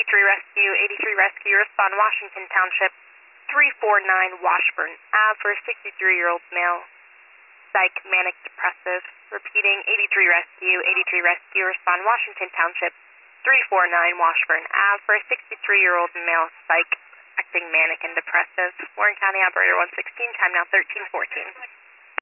Rescue, 83 Rescue, respond Washington Township, 349 Washburn Ave for a 63-year-old male, psych, manic, depressive. Repeating, 83 Rescue, respond Washington Township, 349 Washburn Ave for a 63-year-old male, psych, acting manic and depressive. Warren County Operator 116, time now 13:14.